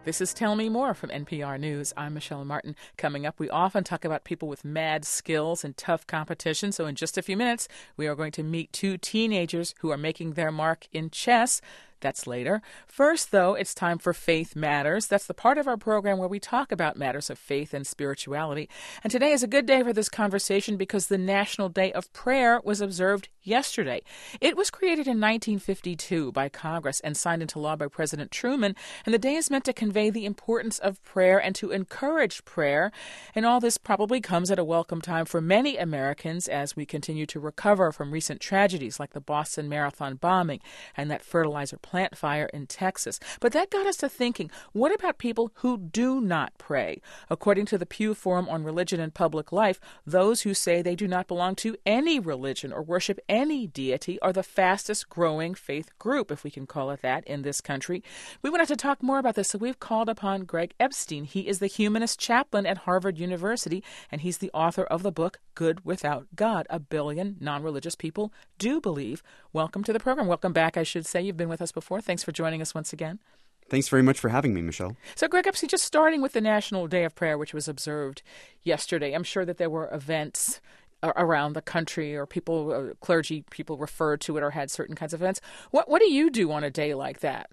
This is Tell Me More from NPR News. I'm Michelle Martin. Coming up, we often talk about people with mad skills and tough competition. So in just a few minutes, we are going to meet two teenagers who are making their mark in chess. That's later. First, though, it's time for Faith Matters. That's the part of our program where we talk about matters of faith and spirituality. And today is a good day for this conversation because the National Day of Prayer was observed yesterday. It was created in 1952 by Congress and signed into law by President Truman. And the day is meant to convey the importance of prayer and to encourage prayer. And all this probably comes at a welcome time for many Americans as we continue to recover from recent tragedies like the Boston Marathon bombing and that fertilizer plant fire in Texas. But that got us to thinking, what about people who do not pray? According to the Pew Forum on Religion and Public Life, those who say they do not belong to any religion or worship any deity are the fastest growing faith group, if we can call it that, in this country. We wanted to talk more about this, so we've called upon Greg Epstein. He is the humanist chaplain at Harvard University, and he's the author of the book, Good Without God, A Billion Non-Religious People Do Believe. Welcome to the program. Welcome back, I should say. You've been with us before. Thanks for joining us once again. Thanks very much for having me, Michelle. So, Greg Epstein, just starting with the National Day of Prayer, which was observed yesterday, I'm sure that there were events around the country or people, clergy people referred to it or had certain kinds of events. What do you do on a day like that?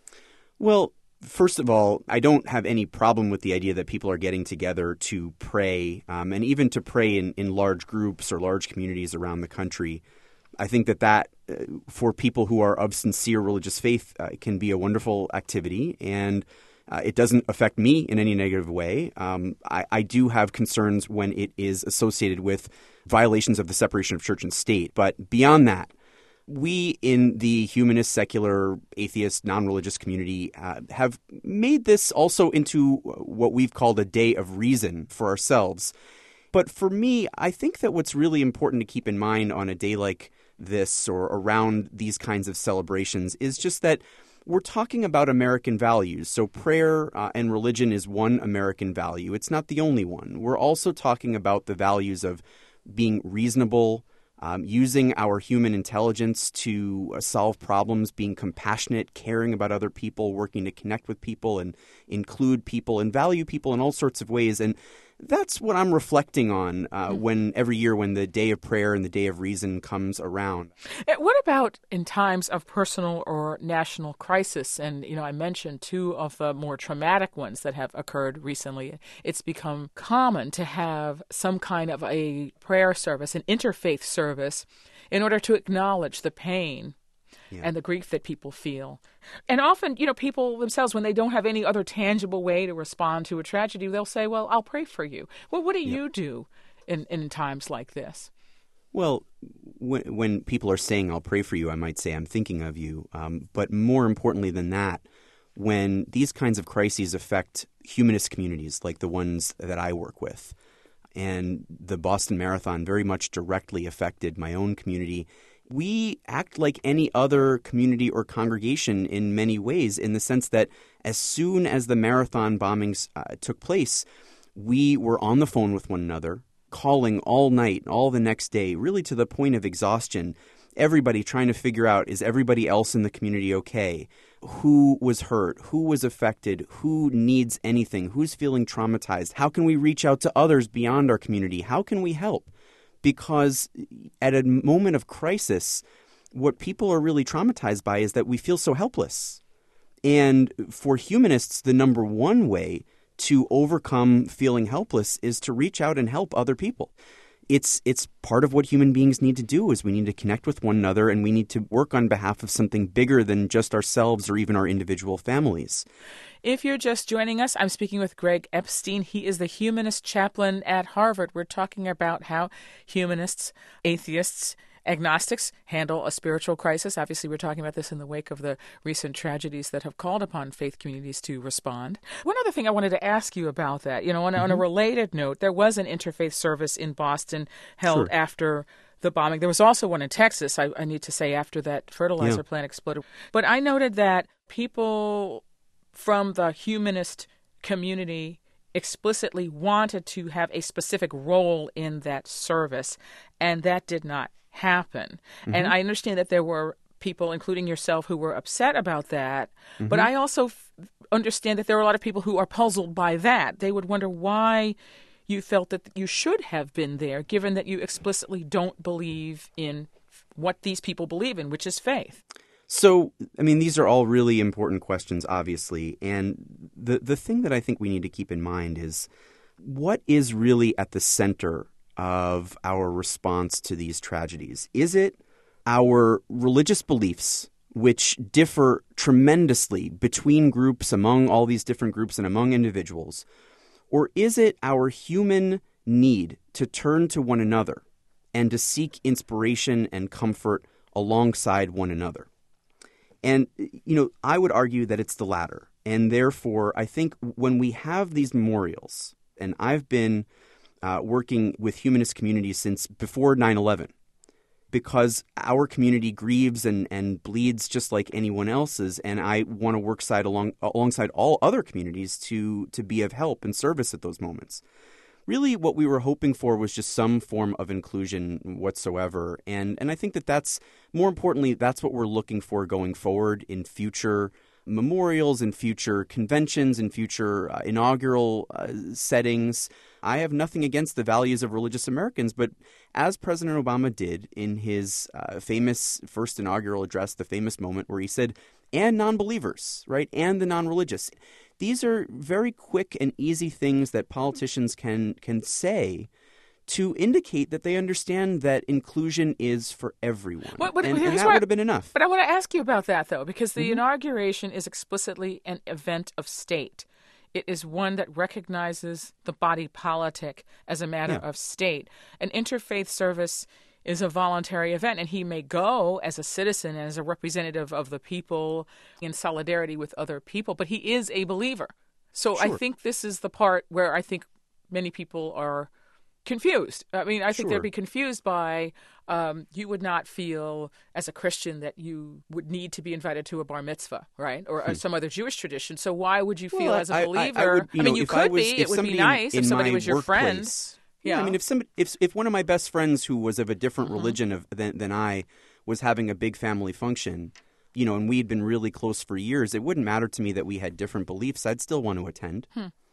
Well, first of all, I don't have any problem with the idea that people are getting together to pray and even to pray in large groups or large communities around the country. I think that for people who are of sincere religious faith can be a wonderful activity, and it doesn't affect me in any negative way. I do have concerns when it is associated with violations of the separation of church and state. But beyond that, we in the humanist, secular, atheist, non-religious community have made this also into what we've called a day of reason for ourselves. But for me, I think that what's really important to keep in mind on a day like this or around these kinds of celebrations is just that we're talking about American values. So prayer and religion is one American value. It's not the only one. We're also talking about the values of being reasonable, using our human intelligence to solve problems, being compassionate, caring about other people, working to connect with people and include people and value people in all sorts of ways. And that's what I'm reflecting on when every year when the Day of Prayer and the Day of Reason comes around. What about in times of personal or national crisis? And, I mentioned two of the more traumatic ones that have occurred recently. It's become common to have some kind of a prayer service, an interfaith service, in order to acknowledge the pain and the grief that people feel. And often, people themselves, when they don't have any other tangible way to respond to a tragedy, they'll say, well, I'll pray for you. Well, what do you do in times like this? Well, when people are saying, I'll pray for you, I might say, I'm thinking of you. But more importantly than that, when these kinds of crises affect humanist communities like the ones that I work with, and the Boston Marathon very much directly affected my own community, we act like any other community or congregation in many ways, in the sense that as soon as the marathon bombings took place, we were on the phone with one another, calling all night, all the next day, really to the point of exhaustion. Everybody trying to figure out, is everybody else in the community okay? Who was hurt? Who was affected? Who needs anything? Who's feeling traumatized? How can we reach out to others beyond our community? How can we help? Because at a moment of crisis, what people are really traumatized by is that we feel so helpless. And for humanists, the number one way to overcome feeling helpless is to reach out and help other people. It's part of what human beings need to do, is we need to connect with one another, and we need to work on behalf of something bigger than just ourselves or even our individual families. If you're just joining us, I'm speaking with Greg Epstein. He is the humanist chaplain at Harvard. We're talking about how humanists, atheists, agnostics handle a spiritual crisis. Obviously, we're talking about this in the wake of the recent tragedies that have called upon faith communities to respond. One other thing I wanted to ask you about that, on a related note, there was an interfaith service in Boston held after the bombing. There was also one in Texas, I need to say, after that fertilizer plant exploded. But I noted that people from the humanist community explicitly wanted to have a specific role in that service, and that did not happen. And I understand that there were people, including yourself, who were upset about that. Mm-hmm. But I also understand that there are a lot of people who are puzzled by that. They would wonder why you felt that you should have been there, given that you explicitly don't believe in what these people believe in, which is faith. So, I mean, these are all really important questions, obviously. And the thing that I think we need to keep in mind is what is really at the center of our response to these tragedies? Is it our religious beliefs, which differ tremendously between groups, among all these different groups and among individuals? Or is it our human need to turn to one another and to seek inspiration and comfort alongside one another? And, I would argue that it's the latter. And therefore, I think when we have these memorials, and I've been working with humanist communities since before 9/11, because our community grieves and bleeds just like anyone else's, and I want to work alongside all other communities to be of help and service at those moments. Really, what we were hoping for was just some form of inclusion whatsoever, and I think that's, more importantly, that's what we're looking for going forward in future memorials, in future conventions, in future inaugural settings. I have nothing against the values of religious Americans, but as President Obama did in his famous first inaugural address, the famous moment where he said, and non-believers, right, and the non-religious. These are very quick and easy things that politicians can say to indicate that they understand that inclusion is for everyone. And that would have been enough. But I want to ask you about that, though, because the inauguration is explicitly an event of state. It is one that recognizes the body politic as a matter of state. An interfaith service is a voluntary event, and he may go as a citizen and as a representative of the people in solidarity with other people, but he is a believer. So Sure. I think this is the part where I think many people are confused. I mean, I think they'd be confused by you would not feel as a Christian that you would need to be invited to a bar mitzvah, right? Or some other Jewish tradition. So why would you feel as a believer? You could be. It would be nice if somebody was your friend. Yeah, I mean, if one of my best friends who was of a different religion than I was having a big family function, and we'd been really close for years, it wouldn't matter to me that we had different beliefs. I'd still want to attend.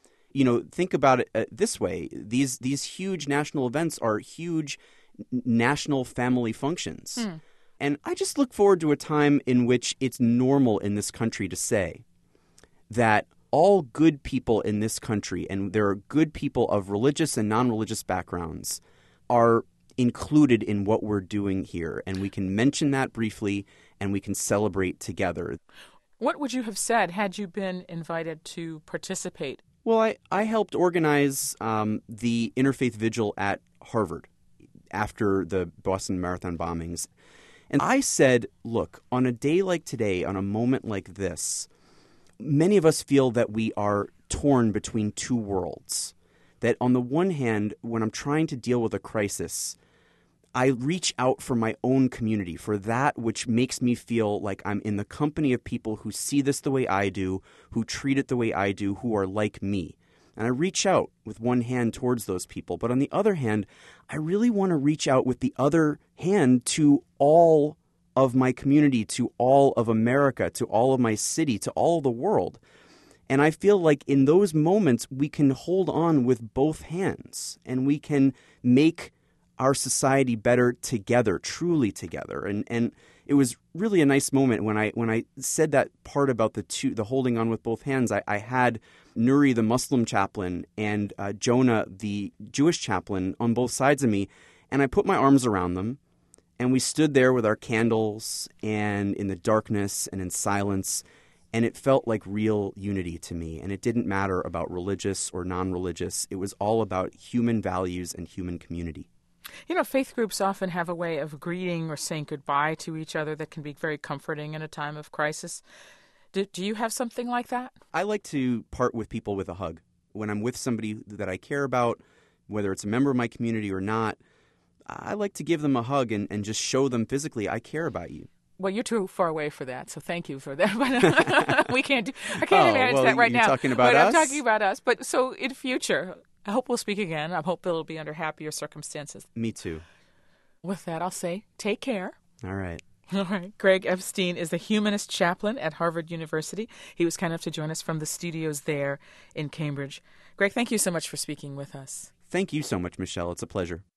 Think about it this way. These huge national events are huge national family functions. And I just look forward to a time in which it's normal in this country to say that all good people in this country, and there are good people of religious and non-religious backgrounds, are included in what we're doing here. And we can mention that briefly, and we can celebrate together. What would you have said had you been invited to participate? Well, I helped organize the Interfaith Vigil at Harvard after the Boston Marathon bombings. And I said, look, on a day like today, on a moment like this, many of us feel that we are torn between two worlds. That on the one hand, when I'm trying to deal with a crisis, I reach out for my own community, for that which makes me feel like I'm in the company of people who see this the way I do, who treat it the way I do, who are like me. And I reach out with one hand towards those people. But on the other hand, I really want to reach out with the other hand to all of my community, to all of America, to all of my city, to all the world. And I feel like in those moments, we can hold on with both hands and we can make our society better together, truly together. And it was really a nice moment when I said that part about the holding on with both hands. I had Nuri, the Muslim chaplain, and Jonah, the Jewish chaplain, on both sides of me, and I put my arms around them, and we stood there with our candles and in the darkness and in silence, and it felt like real unity to me. And it didn't matter about religious or non-religious. It was all about human values and human community. Faith groups often have a way of greeting or saying goodbye to each other that can be very comforting in a time of crisis. Do you have something like that? I like to part with people with a hug. When I'm with somebody that I care about, whether it's a member of my community or not, I like to give them a hug and just show them physically, I care about you. Well, you're too far away for that, so thank you for that. But I can't manage that right now. You're talking about us? I'm talking about us. But so in future, I hope we'll speak again. I hope it'll be under happier circumstances. Me too. With that, I'll say take care. All right. All right. Greg Epstein is the humanist chaplain at Harvard University. He was kind enough to join us from the studios there in Cambridge. Greg, thank you so much for speaking with us. Thank you so much, Michelle. It's a pleasure.